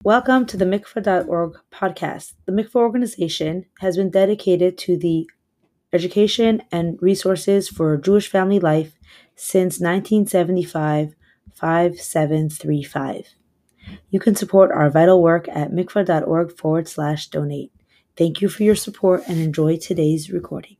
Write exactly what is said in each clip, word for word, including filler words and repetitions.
Welcome to the mikvah dot org podcast. The mikvah organization has been dedicated to the education and resources for Jewish family life since nineteen seventy-five, five seven three five. You can support our vital work at mikvah.org forward slash donate. Thank you for your support and enjoy today's recording.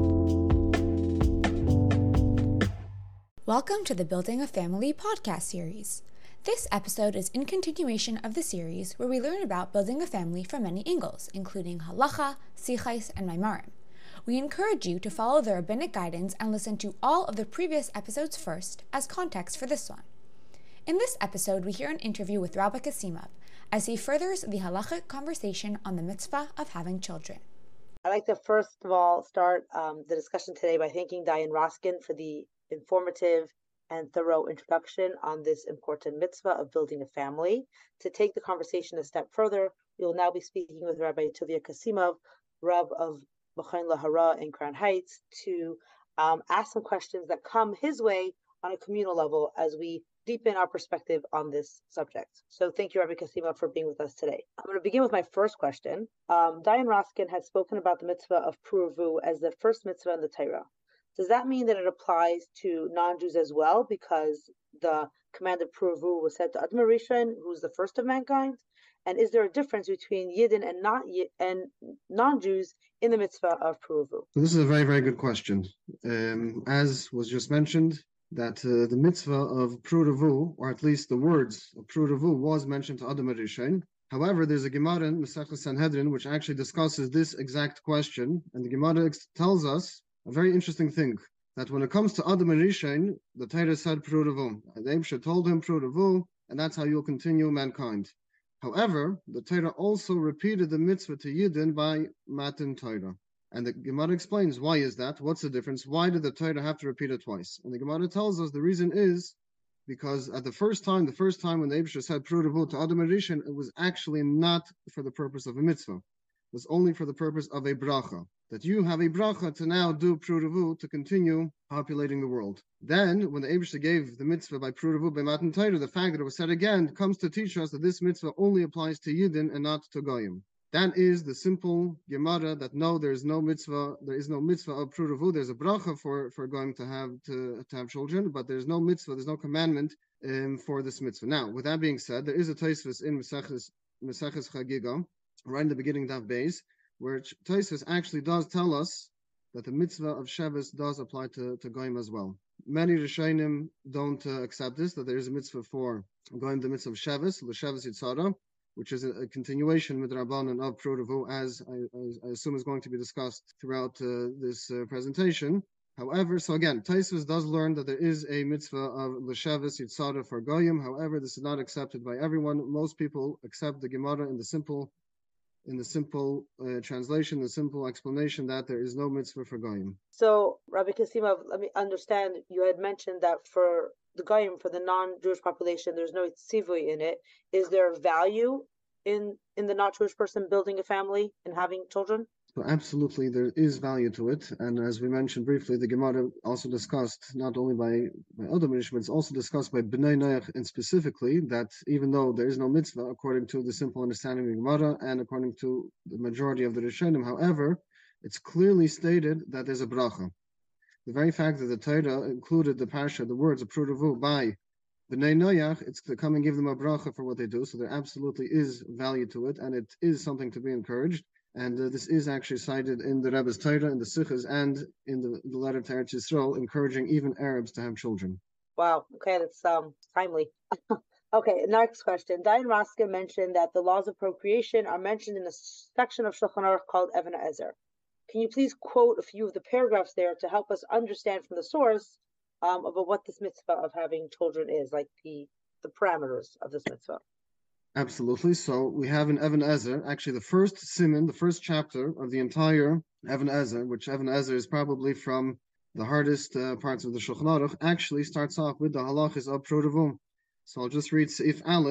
Welcome to the Building a Family podcast series. This episode is in continuation of the series where we learn about building a family from many angles, including halacha, sichais, and maimarim. We encourage you to follow the rabbinic guidance and listen to all of the previous episodes first as context for this one. In this episode, we hear an interview with Rabbi Kasimov as he furthers the halachic conversation on the mitzvah of having children. I'd like to first of all start um, the discussion today by thanking Diane Roskin for the informative and thorough introduction on this important mitzvah of building a family. To take the conversation a step further, we will now be speaking with Rabbi Tuvia Kasimov, Rav of B'chain Lahara in Crown Heights, to um, ask some questions that come his way on a communal level as we deepen our perspective on this subject. So thank you, Rabbi Kasimov, for being with us today. I'm going to begin with my first question. Um, Diane Roskin has spoken about the mitzvah of Pruvu as the first mitzvah in the Torah. Does that mean that it applies to non-Jews as well, because the command of Pruvu was said to Adam Rishon, who's the first of mankind? And is there a difference between Yidden and not and non-Jews in the mitzvah of Pruvu? So this is a very, very good question. Um, as was just mentioned, that uh, the mitzvah of Pruvu, or at least the words of Pruvu, was mentioned to Adam Rishon. However, there's a Gemara in Masechta Sanhedrin which actually discusses this exact question, and the Gemara ex- tells us a very interesting thing, that when it comes to Adam and Rishon, the Torah said Pruvu. The Eibusha told him Pruvu, and that's how you'll continue mankind. However, the Torah also repeated the mitzvah to Yidden by Matan Torah. And the Gemara explains, why is that? What's the difference? Why did the Torah have to repeat it twice? And the Gemara tells us the reason is because at the first time, the first time when the Eibusha said Pruvu to Adam and Rishon, it was actually not for the purpose of a mitzvah. It was only for the purpose of a bracha, that you have a bracha to now do Pruvu to continue populating the world. Then, when the Eibusha gave the mitzvah by Pruvu by Matan Torah, the fact that it was said again comes to teach us that this mitzvah only applies to Yidden and not to Goyim. That is the simple Gemara that no, there is no mitzvah, there is no mitzvah of Pruvu. There's a bracha for, for going to have to, to have children, but there's no mitzvah, there's no commandment um, for this mitzvah. Now, with that being said, there is a Tosfos in Maseches Maseches Chagiga, right in the beginning of base, where Tosfos actually does tell us that the mitzvah of Shabbos does apply to, to Goyim as well. Many Rishonim don't uh, accept this, that there is a mitzvah for Goyim, the mitzvah of Shabbos, the Shabbos Yitzhara, which is a, a continuation with Rabbanan of Pruvu, as I, I, I assume is going to be discussed throughout uh, this uh, presentation. However, so again, Tosfos does learn that there is a mitzvah of L'Shabbos Yitzhara for Goyim. However, this is not accepted by everyone. Most people accept the Gemara in the simple in the simple uh, translation, the simple explanation that there is no mitzvah for Goyim. So, Rabbi Kasimov, let me understand, you had mentioned that for the Goyim, for the non-Jewish population, there's no tzivui in it. Is there value in, in the not-Jewish person building a family and having children? So absolutely, there is value to it. And as we mentioned briefly, the Gemara also discussed, not only by, by other Mishra, but it's also discussed by Bnei Noach, and specifically that even though there is no mitzvah, according to the simple understanding of the Gemara and according to the majority of the Rishonim, however, it's clearly stated that there's a bracha. The very fact that the Torah included the parsha, the words of Pruvu by Bnei Noach, it's to come and give them a bracha for what they do. So there absolutely is value to it, and it is something to be encouraged. And uh, this is actually cited in the Rebbe's Torah, in the Sichos, and in the, the letter to Eretz Yisrael, encouraging even Arabs to have children. Wow. Okay, that's um timely. Okay, next question. Diane Roskin mentioned that the laws of procreation are mentioned in a section of Shulchan Aruch called Even HaEzer. Can you please quote a few of the paragraphs there to help us understand from the source um, about what this mitzvah of having children is, like the, the parameters of this mitzvah? Absolutely. So we have in Even HaEzer, actually the first siman, the first chapter of the entire Even HaEzer, which Even HaEzer is probably from the hardest uh, parts of the Shulchan Aruch, actually starts off with the halachas of Pruvu. So I'll just read Seif Aleph,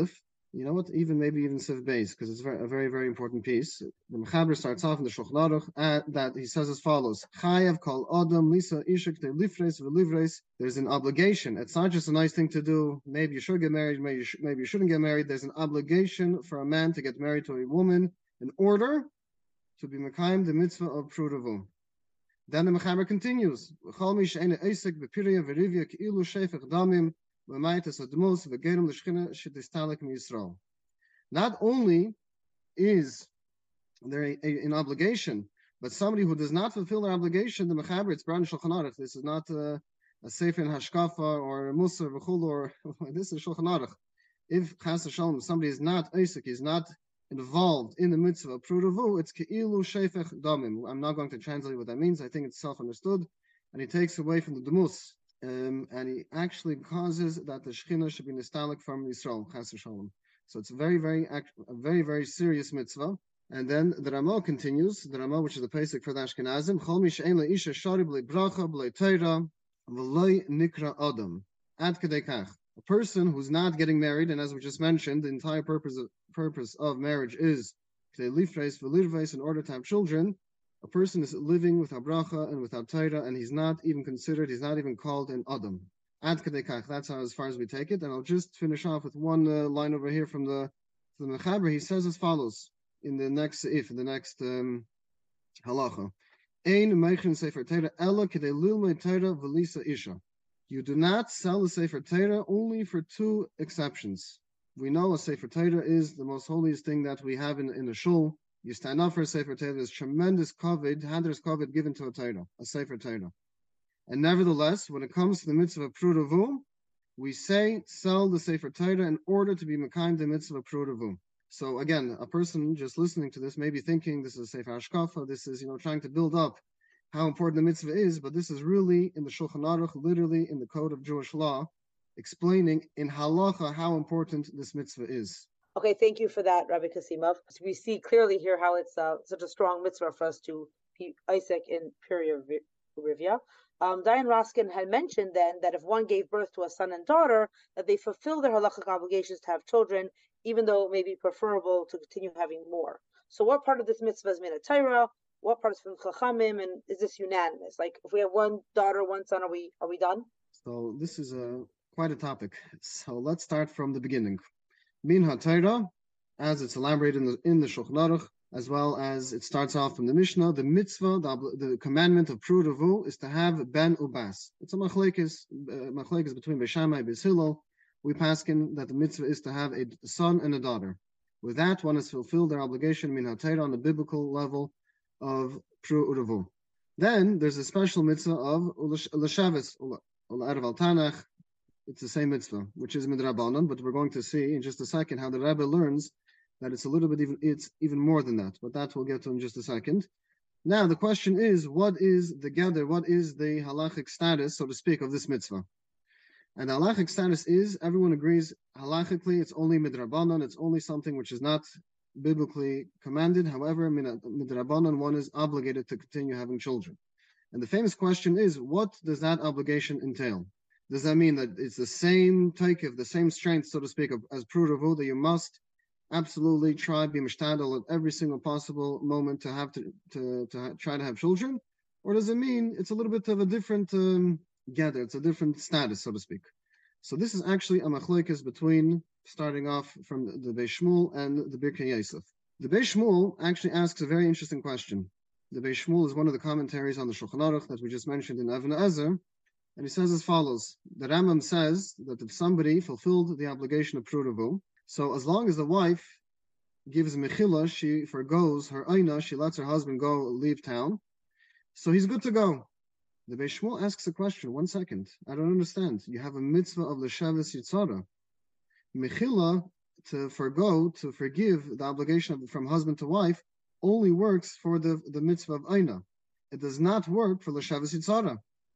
You know what? Even maybe even Siv Beis, because it's very, a very, very important piece. The Mechaber starts off in the Shulchan Aruch uh, that he says as follows: Chayav kol Adam lisa ishik te lifres v'livres. There's an obligation. It's not just a nice thing to do. Maybe you should get married. Maybe you, sh- maybe you shouldn't get married. There's an obligation for a man to get married to a woman in order to be mekayim the mitzvah of prudavu. Then the Mechaber continues: Chol mi she'ene eisek b'pirya v'rivya k'ilu shefech damim. Not only is there a, a, an obligation, but somebody who does not fulfill their obligation, the Mechaber, it's Bran Shulchan Aruch. This is not a, a Sefer in Hashkafa or Musar V'chul, or this is Shulchan Aruch. If Chas Shalom, somebody is not Isaac, is not involved in the mitzvah of Prudavu, it's Ke'ilu Shefech Damim. I'm not going to translate what that means. I think it's self-understood, and he takes away from the Demus. Um, and he actually causes that the Shekhinah should be nostalgic from Yisrael, Chas v'shalom. So it's a very, very, a very, very serious mitzvah. And then the Ramah continues, the Ramah, which is the basic for the Ashkenazim, Chol mi she'en le'isha shari b'lei bracha b'lei teira v'lei nikra adam. Ad kedei kach. A person who's not getting married, and as we just mentioned, the entire purpose of, purpose of marriage is kedei lifreis v'lirveis, in order to have children. A person is living without bracha and without Torah, and he's not even considered, he's not even called an Adam. Ad kadei kach, that's how, as far as we take it. And I'll just finish off with one uh, line over here from the, from the Mechaber. He says as follows in the next if, in the next um, halacha. Ein meichin sefer Torah ella kedei lilmei Torah v'lisa isha. You do not sell the sefer Torah only for two exceptions. We know a sefer Torah is the most holiest thing that we have in, in a shul. You stand up for a Sefer Torah, there's tremendous covet, hadrus covet given to a Torah, a Sefer Torah. And nevertheless, when it comes to the mitzvah of Prudavu, we say, sell the Sefer Torah in order to be mekayim the mitzvah of Prudavu. So again, a person just listening to this may be thinking this is Sefer Hashkafa, this is, you know, trying to build up how important the mitzvah is, but this is really in the Shulchan Aruch, literally in the code of Jewish law, explaining in halacha how important this mitzvah is. Okay, thank you for that, Rabbi Kasimov. So we see clearly here how it's uh, such a strong mitzvah for us to be Isaac in Piriya Rivya. Um, Dayan Raskin had mentioned then that if one gave birth to a son and daughter, that they fulfill their halachic obligations to have children, even though it may be preferable to continue having more. So what part of this mitzvah is made of Torah? What part is from Chachamim? And is this unanimous? Like if we have one daughter, one son, are we are we done? So this is a quite a topic. So let's start from the beginning. Min HaTorah, as it's elaborated in the, in the Shulchan Aruch, as well as it starts off from the Mishnah, the mitzvah, the, the commandment of Prudavu is to have ben ubas. It's a machlekes, uh, machlekes between Beis Shammai and Beis Hillel. We paskin that the mitzvah is to have a son and a daughter. With that, one has fulfilled their obligation, min HaTorah, on the biblical level of Prudavu. Then there's a special mitzvah of L'Shavis, L'Erev al Tanach. It's the same mitzvah, which is midrabanan, but we're going to see in just a second how the Rebbe learns that it's a little bit even, it's even more than that, but that we'll get to in just a second. Now, the question is, what is the gather, what is the halachic status, so to speak, of this mitzvah? And the halachic status is, everyone agrees, halachically, it's only midrabanan, it's only something which is not biblically commanded. However, midrabanan, one is obligated to continue having children. And the famous question is, what does that obligation entail? Does that mean that it's the same takev, the same strength, so to speak, of, as Prudavu, that you must absolutely try be mishtadel at every single possible moment to have to to, to ha- try to have children? Or does it mean it's a little bit of a different um, gather, it's a different status, so to speak? So this is actually a machlokes between, starting off from the, the Beis Shmuel and the Birkei Yosef. The Beis Shmuel actually asks a very interesting question. The Beis Shmuel is one of the commentaries on the Shulchan Aruch that we just mentioned in Avnei Ezer. And he says as follows: the Rambam says that if somebody fulfilled the obligation of Prudavu, so as long as the wife gives mechila, she forgoes her aina, she lets her husband go leave town, so he's good to go. The Beis Shmuel asks a question. One second, I don't understand. You have a mitzvah of l'shavis yitzara. Mechila, to forgo, to forgive the obligation of, from husband to wife, only works for the, the mitzvah of aina. It does not work for l'shavis yitzara.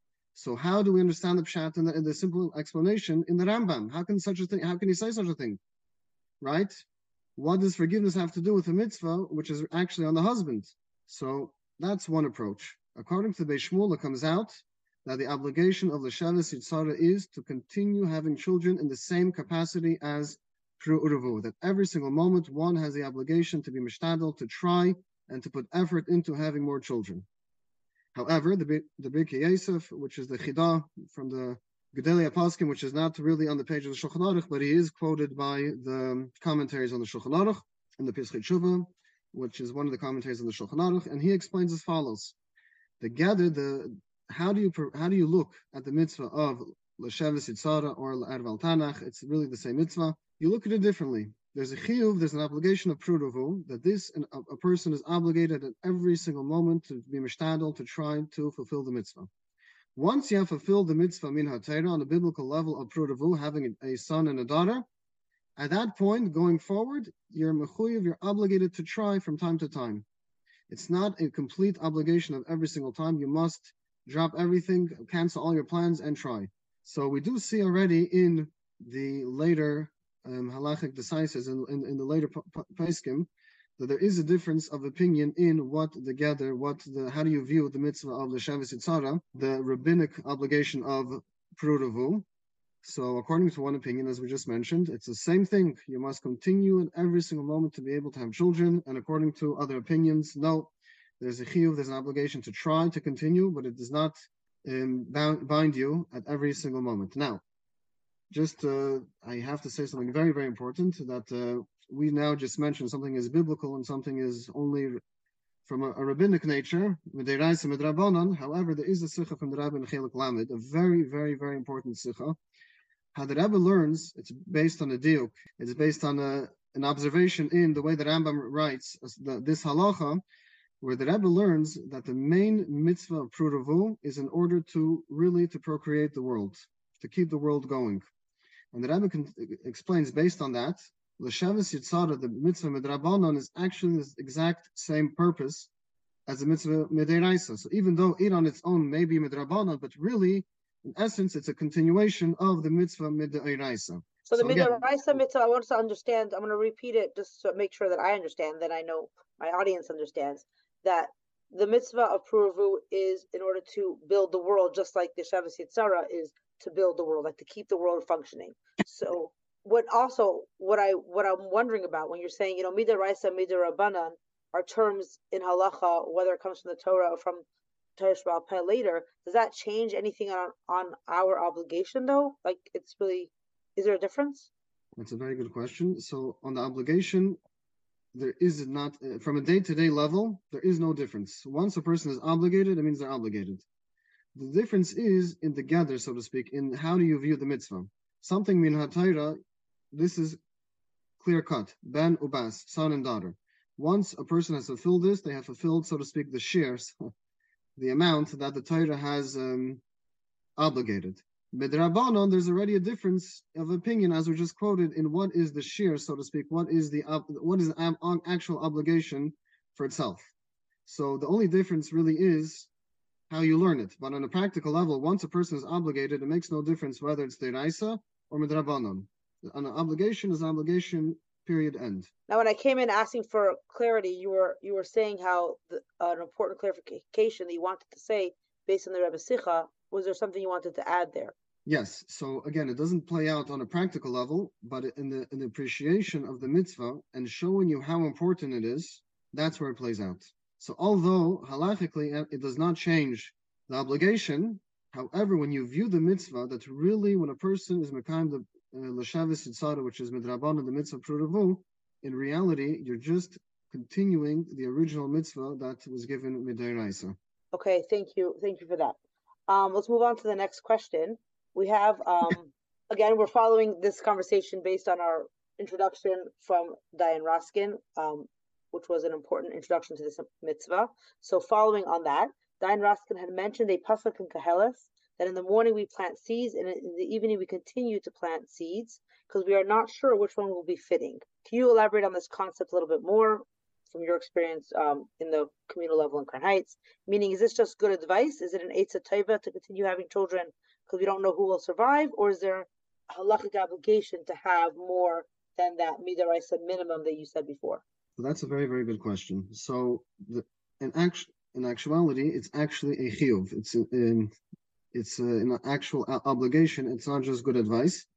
So how do we understand the pshat in the, in the simple explanation in the Rambam? How can such a thing? How can he say such a thing? Right? What does forgiveness have to do with a mitzvah, which is actually on the husband? So that's one approach. According to the Beis Shmuel, it comes out that the obligation of the Shavis Yitzhara is to continue having children in the same capacity as pru'uruvu, that every single moment one has the obligation to be mishtadel, to try and to put effort into having more children. However, the the Birkei Yosef, which is the Chidah from the Gedalia Paskin, which is not really on the page of the Shulchan Aruch, but he is quoted by the commentaries on the Shulchan Aruch in the Pesach Tshuva, which is one of the commentaries on the Shulchan Aruch, and he explains as follows: the gather the how do you how do you look at the mitzvah of l'sheves yitzara or l'erv al tanach? It's really the same mitzvah. You look at it differently. There's a chiyuv, there's an obligation of pruruvu, that this a, a person is obligated at every single moment to be mishtadel, to try to fulfill the mitzvah. Once you have fulfilled the mitzvah min ha'Torah on the biblical level of pruruvu, having a, a son and a daughter, at that point, going forward, you're mechuyev, you're obligated to try from time to time. It's not a complete obligation of every single time. You must drop everything, cancel all your plans, and try. So we do see already in the later um, halachic decisions, in, in, in the later Peskim, that there is a difference of opinion in what the gather, what the how do you view the mitzvah of the Sheves Yitzara, the rabbinic obligation of pruruvu. So according to one opinion, as we just mentioned, it's the same thing. You must continue in every single moment to be able to have children. And according to other opinions, no, there's a chiyuv, there's an obligation to try to continue, but it does not um, bound, bind you at every single moment. Now, just uh, I have to say something very, very important, that uh, we now just mentioned something is biblical and something is only from a, a rabbinic nature, midiraisa midrabanan. However, there is a sikha from the Rabbi in Chelik Lamed, a very, very, very important sikha. How the Rebbe learns, it's based on a diuk, it's based on a, an observation in the way the Rambam writes the, this halacha, where the Rebbe learns that the main mitzvah of pruruvu is in order to really to procreate the world, to keep the world going. And the Rebbe can, explains based on that, l'sheves yitzara, the mitzvah midrabanan, is actually the exact same purpose as the mitzvah midiraisa. So even though it on its own may be midrabanan, but really, in essence, it's a continuation of the mitzvah midiraisa. So the So again, midiraisa mitzvah, I want to understand, I'm going to repeat it just to make sure that I understand, that I know my audience understands, that the mitzvah of pruruvu is in order to build the world, just like the Sheves Yitzara is to build the world, like to keep the world functioning. So what also, what, I, what I'm wondering about when you're saying, you know, midiraisa, midirabanan are terms in halacha, whether it comes from the Torah or from Torah Sheba'al Peh later, does that change anything on, on our obligation though? Like it's really, is there a difference? That's a very good question. So on the obligation, there is not, uh, from a day-to-day level, there is no difference. Once a person is obligated, it means they're obligated. The difference is in the gather, so to speak, in how do you view the mitzvah. Something min ha'Torah, this is clear-cut, ben ubas, son and daughter. Once a person has fulfilled this, they have fulfilled, so to speak, the shares, the amount that the Torah has um, obligated. Midrabanan, there's already a difference of opinion, as we just quoted, in what is the share, so to speak, what is the what is the actual obligation for itself. So the only difference really is how you learn it. But on a practical level, once a person is obligated, it makes no difference whether it's deraisa or midrabanan. An obligation is an obligation, period, end. Now, when I came in asking for clarity, you were you were saying how the, uh, an important clarification that you wanted to say based on the Rebbe Sikha. Was there something you wanted to add there? Yes. So again, it doesn't play out on a practical level, but in the in the appreciation of the mitzvah and showing you how important it is, that's where it plays out. So although halachically it does not change the obligation, however, when you view the mitzvah, that really when a person is mekayim the l'sheves yitzara, which is midrabanan, the mitzvah pruruvu, in reality you're just continuing the original mitzvah that was given midiraisa. Okay, thank you, thank you for that. Um, let's move on to the next question. We have um, again, we're following this conversation based on our introduction from Dayan Raskin, um, which was an important introduction to this mitzvah. So following on that, Dayan Raskin had mentioned a pasuk in Koheles that in the morning we plant seeds and in the evening we continue to plant seeds because we are not sure which one will be fitting. Can you elaborate on this concept a little bit more from your experience um, in the communal level in Crown Heights? Meaning, is this just good advice? Is it an Eitzah Tova to continue having children because we don't know who will survive? Or is there a halachic obligation to have more than that midaraisa minimum that you said before? So that's a very, very good question. So the, in, act, in actuality, it's actually a chiyuv. It's, a, um, it's a, an actual obligation. It's not just good advice.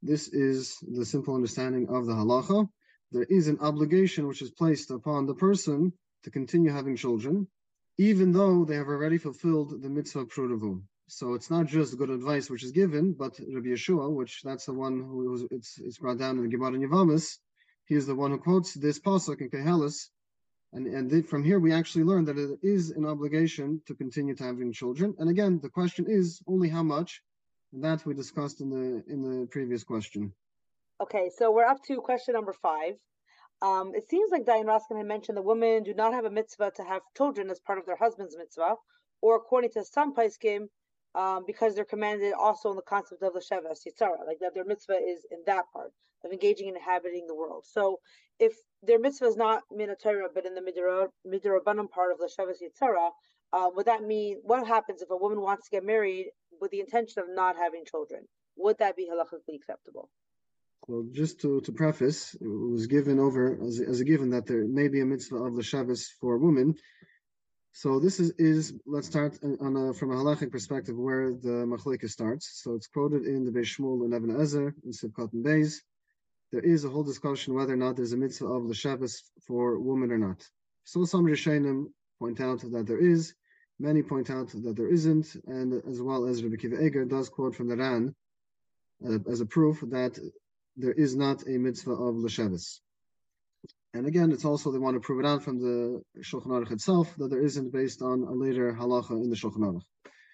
This is the simple understanding of the halacha. There is an obligation which is placed upon the person to continue having children, even though they have already fulfilled the mitzvah of prudavu. So it's not just good advice which is given, but Rabbi Yeshua, which that's the one who it's it's brought down in the Gemara in Yavamis, he is the one who quotes this pasuk in Kehelis, and and the, from here we actually learn that it is an obligation to continue to having children. And again, the question is only how much, and that we discussed in the in the previous question. Okay, so we're up to question number five. Um, it seems like Dayan Raskin had mentioned the women do not have a mitzvah to have children as part of their husband's mitzvah, or according to some paiskim, um, because they're commanded also in the concept of the Sheves Yitzhara, like that their mitzvah is in that part of engaging in inhabiting the world. So if their mitzvah is not min Torah, but in the midrabanan part of the Sheves Yitzhara, uh, would that mean, what happens if a woman wants to get married with the intention of not having children? Would that be halachically acceptable? Well, just to, to preface, it was given over as, as a given that there may be a mitzvah of the Shabbos for women. So this is, is let's start on a, from a halachic perspective where the machlekes starts. So it's quoted in the Beis Shmuel and Ibn Ezer in Sivkot and Beis. There is a whole discussion whether or not there's a mitzvah of the Shabbos for women or not. So some Rishonim point out that there is, many point out that there isn't, and as well as Rabbi Akiva Eiger does quote from the Ran uh, as a proof that there is not a mitzvah of L'Shabbos. And again, it's also they want to prove it out from the Shulchan Aruch itself that there isn't based on a later halacha in the Shulchan Aruch.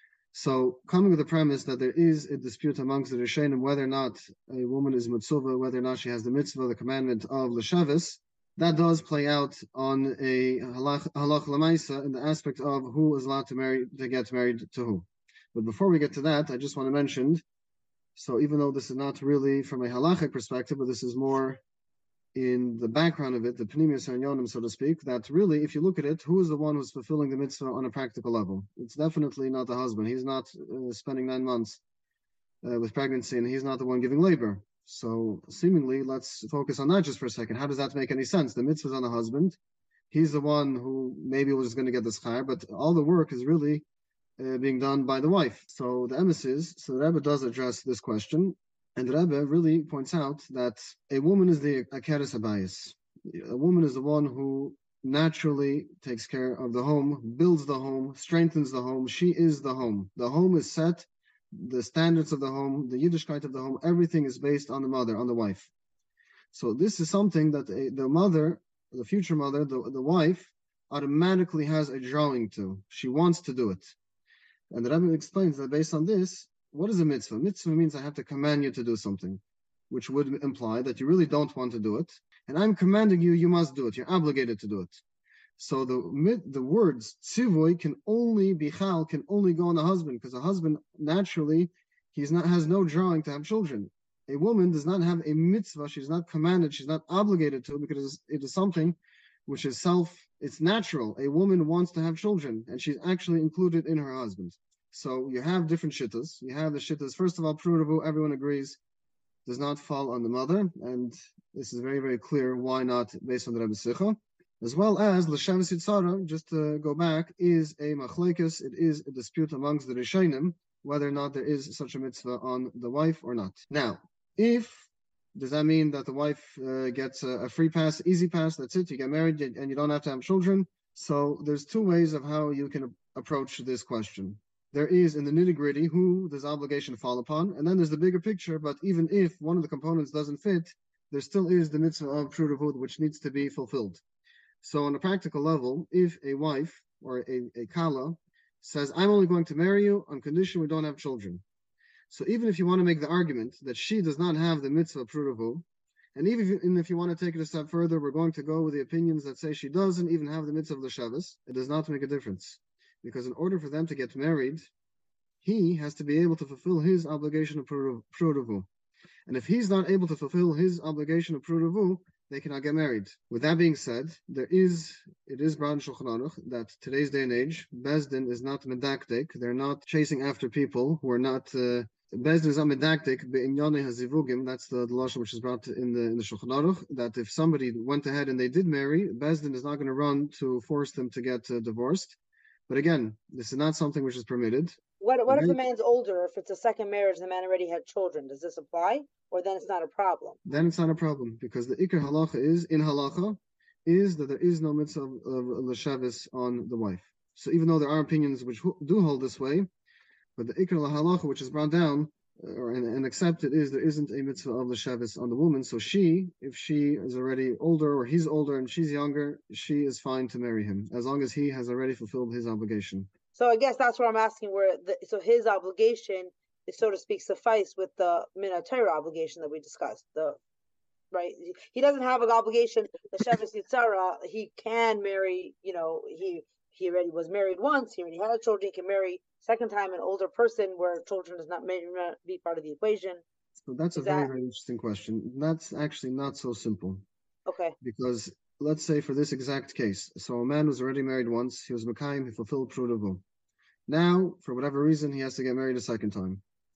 So coming with the premise that there is a dispute amongst the Rishonim whether or not a woman is mitzvah, whether or not she has the mitzvah, the commandment of L'Shabbos, that does play out on a halach l'maisa in the aspect of who is allowed to marry to get married to who. But before we get to that, I just want to mention, so even though this is not really from a halachic perspective, but this is more in the background of it, the Pnimius Yonim, so to speak, that really, if you look at it, who is the one who's fulfilling the mitzvah on a practical level? It's definitely not the husband. He's not uh, spending nine months uh, with pregnancy, and he's not the one giving labor. So seemingly, let's focus on that just for a second. How does that make any sense? The mitzvah is on the husband. He's the one who maybe was going to get the schar, but all the work is really uh, being done by the wife. So the emissaries, so the Rebbe does address this question, and the Rebbe really points out that a woman is the akeres habayis. A woman is the one who naturally takes care of the home, builds the home, strengthens the home. She is the home. The home is set. The standards of the home, the Yiddishkeit of the home, everything is based on the mother, on the wife. So this is something that a, the mother, the future mother, the, the wife, automatically has a drawing to. She wants to do it. And the Rebbe explains that based on this, what is a mitzvah? Mitzvah means I have to command you to do something, which would imply that you really don't want to do it. And I'm commanding you, you must do it. You're obligated to do it. So the the words tzivoy can only be chal, can only go on the husband, because a husband naturally he's not has no drawing to have children. A woman does not have a mitzvah; she's not commanded, she's not obligated to, because it is something which is self. It's natural. A woman wants to have children, and she's actually included in her husband. So you have different shittas. You have the shittas. First of all, prudavu, everyone agrees, does not fall on the mother, and this is very very clear. Why not based on the Rebbe Sicha? As well as L'Shabbos Yitzhara, just to go back, is a machlekes. It is a dispute amongst the Rishonim whether or not there is such a mitzvah on the wife or not. Now, if does that mean that the wife uh, gets a, a free pass, easy pass? That's it. You get married and you don't have to have children. So there's two ways of how you can approach this question. There is in the nitty gritty who does obligation fall upon, and then there's the bigger picture. But even if one of the components doesn't fit, there still is the mitzvah of prudavut which needs to be fulfilled. So on a practical level, if a wife or a, a kala says, I'm only going to marry you on condition we don't have children. So even if you want to make the argument that she does not have the mitzvah prudavu, and even if you, and if you want to take it a step further, we're going to go with the opinions that say she doesn't even have the mitzvah of the Shabbos, it does not make a difference. Because in order for them to get married, he has to be able to fulfill his obligation of prudavu. And if he's not able to fulfill his obligation of prudavu, they cannot get married. With that being said, there is, it is brought in Shulchan Aruch that today's day and age, Bezdin is not medaktik. They're not chasing after people who are not, uh, Bezdin is not medaktik, be'inyane hazivugim. That's the, the lashon which is brought in the, in the Shulchan Aruch, that if somebody went ahead and they did marry, Bezdin is not going to run to force them to get uh, divorced. But again, this is not something which is permitted. What what if the Right? man's older? If it's a second marriage, the man already had children. Does this apply, or then it's not a problem? Then it's not a problem because the Iker halacha is in halacha is that there is no mitzvah of, of l'shavis on the wife. So even though there are opinions which do hold this way, but the Iker halacha, which is brought down uh, or and, and accepted, is there isn't a mitzvah of l'shavis on the woman. So she, if she is already older or he's older and she's younger, she is fine to marry him as long as he has already fulfilled his obligation. So I guess that's what I'm asking. Where the, so his obligation is, so to speak, suffice with the Mina Torah obligation that we discussed. The right, he doesn't have an obligation. The Shevis Yitzhara, he can marry. You know, he he already was married once. He already had children. He can marry second time an older person where children does not may not be part of the equation. So that's Is a very that very interesting question. That's actually not so simple okay? because let's say for this exact case, so a man was already married once. He was Mekayim. He fulfilled Prudavu. Now, for whatever reason, he has to get married a second time.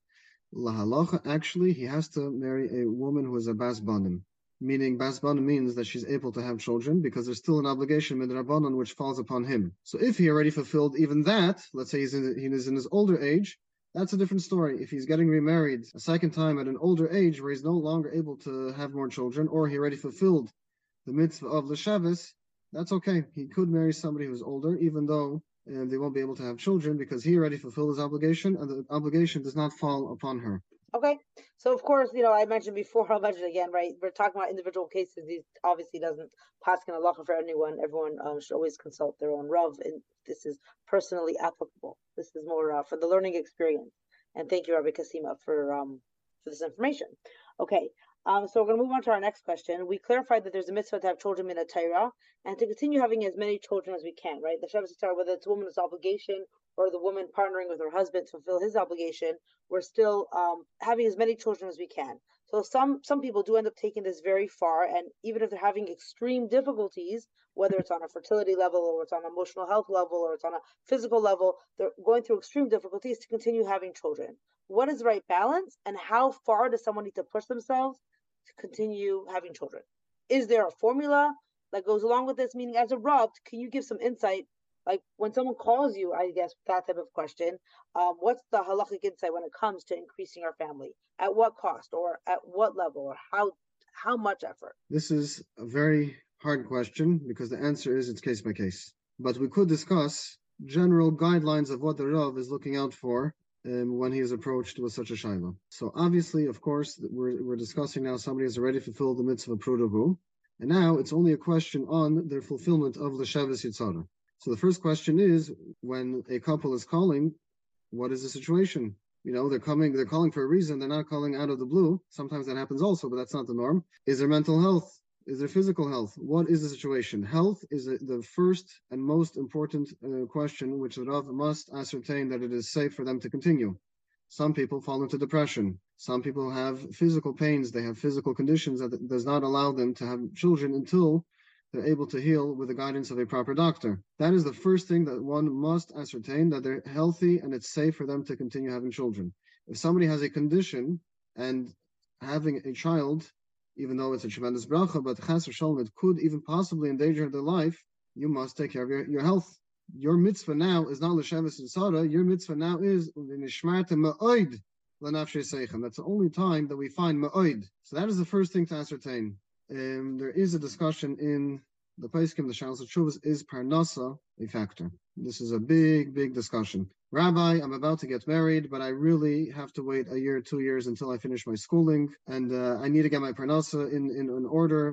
Lahalacha, actually, he has to marry a woman who is a bas banim, meaning bas banim means that she's able to have children because there's still an obligation midrabanan which falls upon him. So if he already fulfilled even that, let's say he's in, he is in his older age, that's a different story. If he's getting remarried a second time at an older age where he's no longer able to have more children, or he already fulfilled the mitzvah of l'shavis, that's okay. He could marry somebody who's older, even though and they won't be able to have children because he already fulfilled his obligation, and the obligation does not fall upon her. Okay, so of course, you know, I mentioned before, I'll mention again, right? We're talking about individual cases. These obviously doesn't pass in halacha for anyone. Everyone um, should always consult their own rav, and this is personally applicable. This is more uh, for the learning experience. And thank you, Rabbi Kasima, for um for this information. Okay, um, so we're going to move on to our next question. We clarified that there's a mitzvah to have children in a Torah and to continue having as many children as we can, right? The Shabbos Torah, whether it's a woman's obligation or the woman partnering with her husband to fulfill his obligation, we're still um, having as many children as we can. So some some people do end up taking this very far, and even if they're having extreme difficulties, whether it's on a fertility level or it's on an emotional health level or it's on a physical level, they're going through extreme difficulties to continue having children. What is the right balance, and how far does someone need to push themselves to continue having children? Is there a formula that goes along with this? Meaning, as a Rav, can you give some insight? Like when someone calls you, I guess that type of question, um, what's the halachic insight when it comes to increasing our family? At what cost, or at what level, or how how much effort? This is a very hard question because the answer is it's case by case. But we could discuss general guidelines of what the Rav is looking out for um, when he is approached with such a shayla. So obviously, of course, we're we're discussing now somebody has already fulfilled the mitzvah of Prudavu, and now it's only a question on their fulfillment of the Shavis Yitzhara. So the first question is, when a couple is calling, what is the situation? You know, they're coming, they're calling for a reason. They're not calling out of the blue. Sometimes that happens also, but that's not the norm. Is there mental health? Is there physical health? What is the situation? Health is a, the first and most important uh, question, which the Rav must ascertain that it is safe for them to continue. Some people fall into depression. Some people have physical pains. They have physical conditions that does not allow them to have children until they're able to heal with the guidance of a proper doctor. That is the first thing that one must ascertain, that they're healthy and it's safe for them to continue having children. If somebody has a condition and having a child, even though it's a tremendous bracha, but chas v'shalom, it could even possibly endanger their life, you must take care of your, your health. Your mitzvah now is not l'shavis yitzhara. Your mitzvah now is v'nishmarta ma'oid l'nafshei seichem. That's the only time that we find ma'oid. So that is the first thing to ascertain. Um, there is a discussion in the Paiskim, the Shalos HaTshuvos, is Parnasa a factor? This is a big, big discussion. Rabbi, I'm about to get married, but I really have to wait a year, two years until I finish my schooling, and uh, I need to get my Parnasa in, in, in order.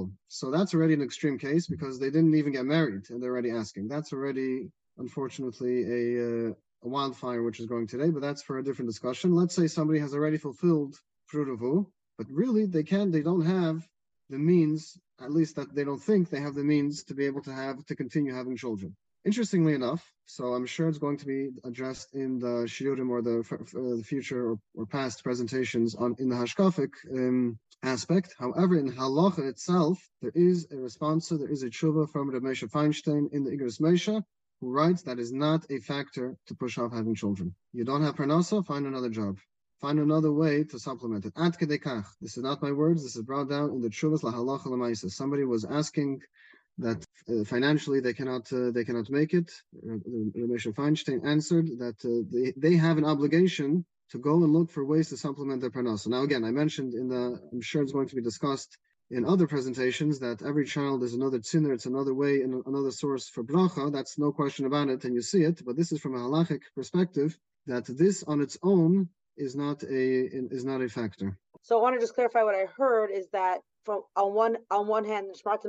So that's already an extreme case because they didn't even get married and they're already asking. That's already, unfortunately, a, uh, a wildfire which is going today, but that's for a different discussion. Let's say somebody has already fulfilled Prudavu, but really they can't, they don't have the means, at least that they don't think they have the means to be able to have, to continue having children. Interestingly enough, so I'm sure it's going to be addressed in the shiurim or the, uh, the future or, or past presentations on in the hashkafic um, aspect. However, in halacha itself, there is a response, there is a tshuva from Reb Moshe Feinstein in the Igros Moshe, who writes that is not a factor to push off having children. You don't have parnasa, find another job. Find another way to supplement it. Ad kedei kach. This is not my words. This is brought down in the Tshuvas LaHalacha L'Maisa. Somebody was asking that uh, financially they cannot uh, they cannot make it. Ramesh Feinstein answered that uh, they, they have an obligation to go and look for ways to supplement their parnasa. Now, again, I mentioned in the, I'm sure it's going to be discussed in other presentations, that every child is another tzinner, it's another way and another source for bracha. That's no question about it, and you see it. But this is from a halachic perspective, that this on its own is not a is not a factor. So I want to just clarify what I heard is that from on one on one hand,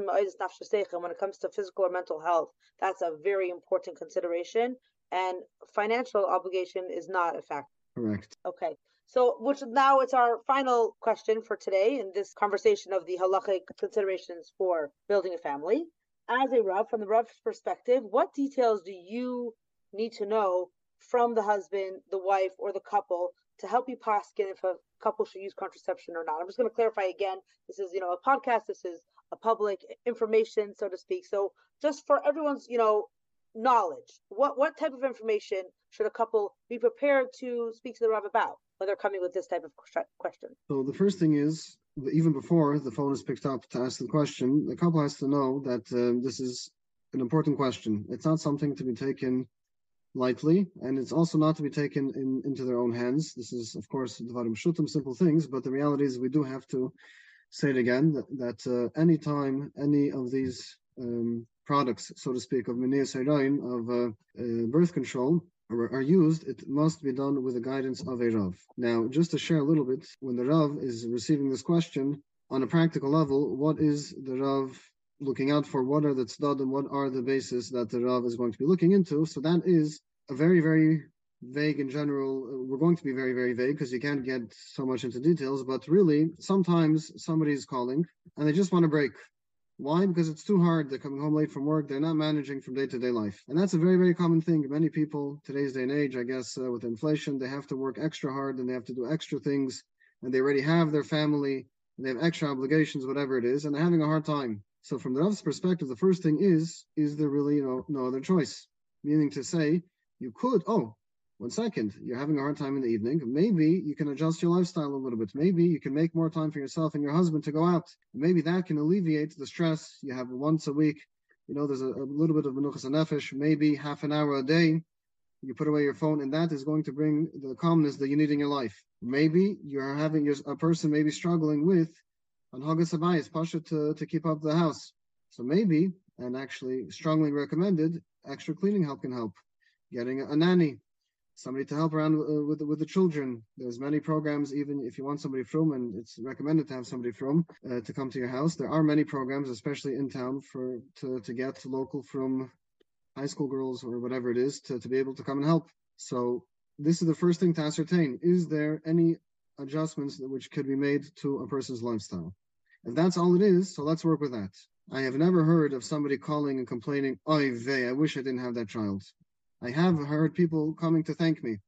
when it comes to physical or mental health, that's a very important consideration, and financial obligation is not a factor. Correct. Okay. So, which now it's our final question for today in this conversation of the halachic considerations for building a family. As a Rav, from the Rav's perspective, what details do you need to know from the husband, the wife, or the couple to help you paskin if a couple should use contraception or not? I'm just going to clarify again. This is, you know, a podcast. This is a public information, so to speak. So, just for everyone's, you know, knowledge, what what type of information should a couple be prepared to speak to the Rav about when they're coming with this type of question? So the first thing is, even before the phone is picked up to ask the question, the couple has to know that um, this is an important question. It's not something to be taken lightly, and it's also not to be taken in, into their own hands. This is, of course, Dvarim Shutim, simple things, but the reality is we do have to say it again, that, that uh, any time any of these um, products, so to speak, of Minias Harayin, of uh, uh, birth control, are, are used, it must be done with the guidance of a Rav. Now, just to share a little bit, when the Rav is receiving this question, on a practical level, what is the Rav looking out for? What are the tzdadim? What are the bases that the Rav is going to be looking into? So that is a very, very vague in general. We're going to be very, very vague because you can't get so much into details, but really, sometimes somebody's calling and they just want to break. Why? Because it's too hard. They're coming home late from work. They're not managing from day-to-day life. And that's a very, very common thing. Many people, today's day and age, I guess, uh, with inflation, they have to work extra hard and they have to do extra things. And they already have their family, and they have extra obligations, whatever it is, and they're having a hard time. So from the Rav's perspective, the first thing is, is there really, you know, no other choice? Meaning to say, you could, oh, one second, you're having a hard time in the evening. Maybe you can adjust your lifestyle a little bit. Maybe you can make more time for yourself and your husband to go out. Maybe that can alleviate the stress you have once a week. You know, there's a, a little bit of menuchas nefesh, maybe half an hour a day. You put away your phone, and that is going to bring the calmness that you need in your life. Maybe you're having your, a person maybe struggling with on Hagas Habayis, Pasha, to, to keep up the house. So maybe, and actually strongly recommended, extra cleaning help can help. Getting a, a nanny, somebody to help around uh, with with the children. There's many programs, even if you want somebody from, and it's recommended to have somebody from uh, to come to your house. There are many programs, especially in town, for to, to get local from high school girls or whatever it is to, to be able to come and help. So this is the first thing to ascertain. Is there any adjustments that, which could be made to a person's lifestyle? If that's all it is, so let's work with that. I have never heard of somebody calling and complaining, oy vey, I wish I didn't have that child. I have heard people coming to thank me.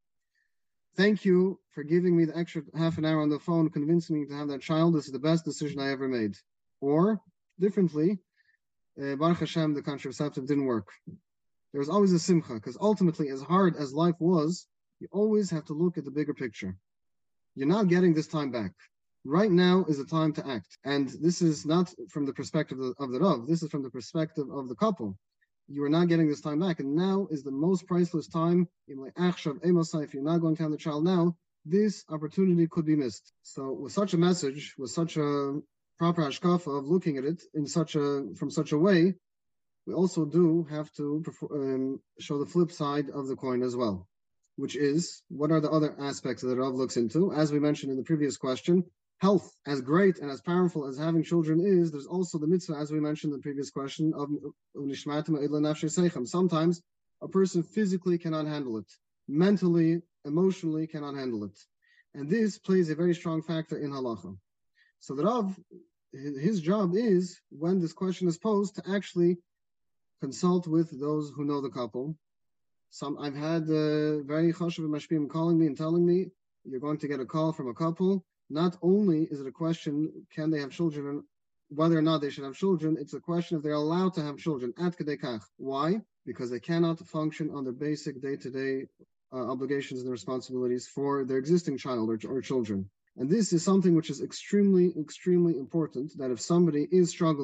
Thank you for giving me the extra half an hour on the phone, convincing me to have that child. This is the best decision I ever made. Or, differently, uh, Baruch Hashem, the contraceptive didn't work. There was always a simcha, because ultimately, as hard as life was, you always have to look at the bigger picture. You're not getting this time back. Right now is the time to act. And this is not from the perspective of the, of the Rav. This is from the perspective of the couple. You are not getting this time back. And now is the most priceless time. If you're not going to have the child now, this opportunity could be missed. So with such a message, with such a proper hashkafa of looking at it in such a from such a way, we also do have to um, show the flip side of the coin as well, which is, what are the other aspects that Rav looks into? As we mentioned in the previous question, health, as great and as powerful as having children is, there's also the mitzvah, as we mentioned in the previous question, of sometimes a person physically cannot handle it, mentally, emotionally cannot handle it. And this plays a very strong factor in halacha. So the Rav, his job is, when this question is posed, to actually consult with those who know the couple. Some I've had uh, very chashuv mashpim calling me and telling me, you're going to get a call from a couple. Not only is it a question, can they have children, whether or not they should have children, it's a question if they're allowed to have children, at kedei kach. Why? Because they cannot function on their basic day-to-day uh, obligations and responsibilities for their existing child or, or children. And this is something which is extremely, extremely important, that if somebody is struggling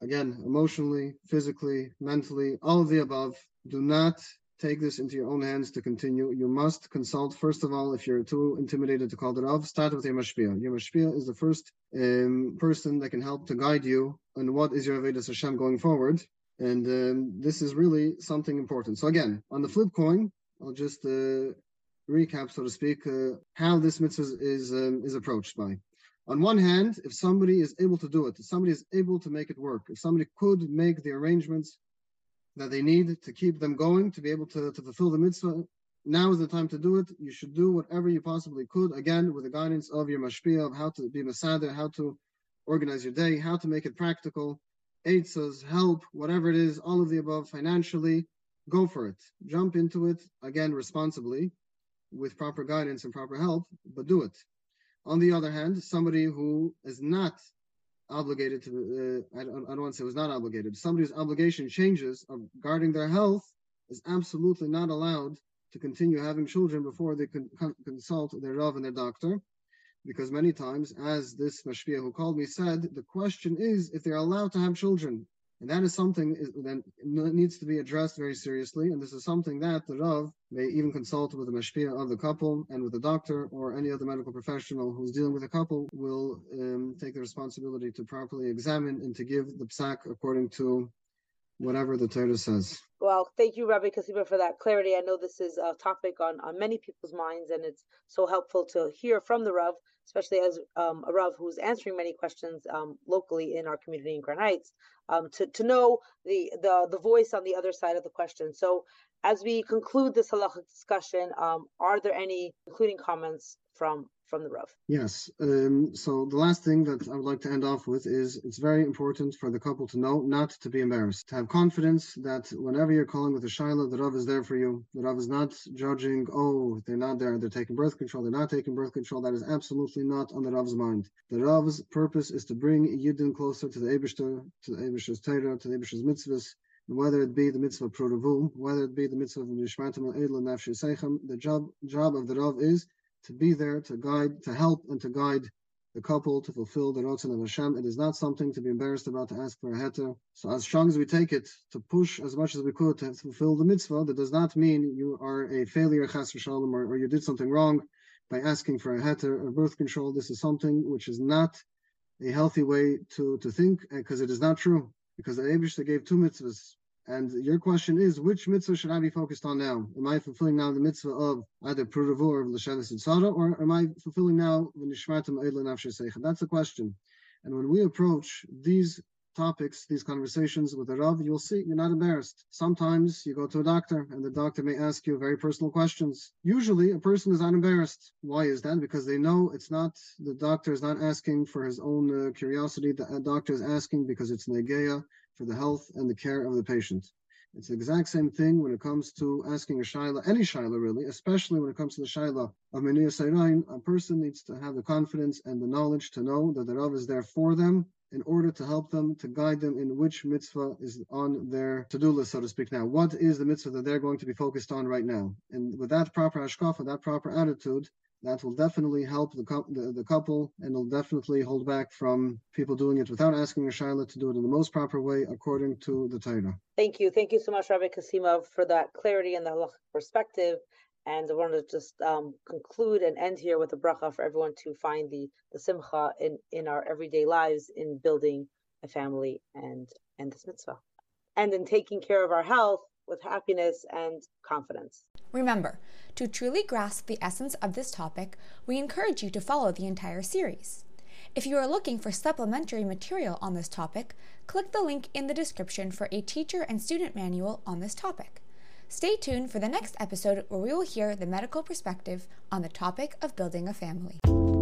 again, emotionally, physically, mentally, all of the above. Do not take this into your own hands to continue. You must consult, first of all, if you're too intimidated to call the Rav, start with your Mashpia. Your Mashpia is the first um, person that can help to guide you on what is your Avodas Hashem going forward. And um, this is really something important. So again, on the flip coin, I'll just uh, recap, so to speak, uh, how this mitzvah is, is, um, is approached by. On one hand, if somebody is able to do it, if somebody is able to make it work, if somebody could make the arrangements that they need to keep them going, to be able to, to fulfill the mitzvah, now is the time to do it. You should do whatever you possibly could, again, with the guidance of your mashpia, of how to be masader, how to organize your day, how to make it practical, eitzos, help, whatever it is, all of the above, financially, go for it. Jump into it, again, responsibly, with proper guidance and proper help, but do it. On the other hand, somebody who is not obligated to, uh, I, don't, I don't want to say was not obligated, somebody's obligation changes of guarding their health is absolutely not allowed to continue having children before they can con- consult their Rav and their doctor. Because many times, as this mashpia who called me said, the question is if they're allowed to have children. And that is something that needs to be addressed very seriously. And this is something that the Rav may even consult with the mashpia of the couple and with the doctor or any other medical professional who's dealing with a couple will um, take the responsibility to properly examine and to give the psak according to whatever the Torah says. Well, thank you, Rabbi Kasiba, for that clarity. I know this is a topic on, on many people's minds, and it's so helpful to hear from the Rav, especially as um, a Rav who's answering many questions um, locally in our community in Grand Heights, um, to, to know the, the, the voice on the other side of the question. So as we conclude this halachic discussion, um, are there any concluding comments from from the Rav? Yes. Um, so the last thing that I would like to end off with is it's very important for the couple to know not to be embarrassed, to have confidence that whenever you're calling with a Shaila, the Rav is there for you. The Rav is not judging, oh, they're not there, they're taking birth control, they're not taking birth control. That is absolutely not on the Rav's mind. The Rav's purpose is to bring Yidden closer to the Eibishter, to the Eibishter's Torah, to the Eibishter's mitzvahs, whether it be the mitzvah of Prudavu, whether it be the mitzvah of Nishmatim al-Edel and Nafshi Seichem, the job, job of the Rav is to be there, to guide, to help, and to guide the couple to fulfill the Ratzon of Hashem. It is not something to be embarrassed about to ask for a heter. So as strong as we take it, to push as much as we could to fulfill the mitzvah, that does not mean you are a failure, chas v'shalom, or, or you did something wrong by asking for a heter or birth control. This is something which is not a healthy way to, to think, because it is not true. Because the Eibishter gave two mitzvahs. And your question is, which mitzvah should I be focused on now? Am I fulfilling now the mitzvah of either Prudavu or L'Shavas Yitzhara, or am I fulfilling now the Nishmatim Eidla Nafshei Seichem? That's the question. And when we approach these topics, these conversations with the Rav, you'll see you're not embarrassed. Sometimes you go to a doctor and the doctor may ask you very personal questions. Usually a person is not embarrassed. Why is that? Because they know it's not, the doctor is not asking for his own uh, curiosity. The doctor is asking because it's negeya for the health and the care of the patient. It's the exact same thing when it comes to asking a shaila, any shaila really, especially when it comes to the shaila of Meniyah Seirain. A person needs to have the confidence and the knowledge to know that the Rav is there for them in order to help them, to guide them in which mitzvah is on their to-do list, so to speak now. What is the mitzvah that they're going to be focused on right now? And with that proper hashkafa, that proper attitude, that will definitely help the, the, the couple, and will definitely hold back from people doing it without asking a shaila, to do it in the most proper way according to the Torah. Thank you. Thank you so much, Rabbi Kasimov, for that clarity and the halachic perspective. And I wanted to just um, conclude and end here with a bracha for everyone to find the, the simcha in, in our everyday lives in building a family and, and this mitzvah. And in taking care of our health with happiness and confidence. Remember, to truly grasp the essence of this topic, we encourage you to follow the entire series. If you are looking for supplementary material on this topic, click the link in the description for a teacher and student manual on this topic. Stay tuned for the next episode where we will hear the medical perspective on the topic of building a family.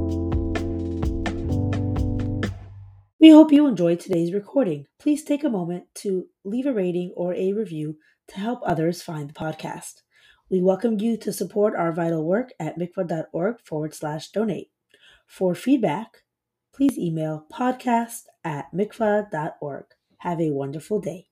We hope you enjoyed today's recording. Please take a moment to leave a rating or a review to help others find the podcast. We welcome you to support our vital work at mikvah.org forward slash donate. For feedback, please email podcast at mikvah.org. Have a wonderful day.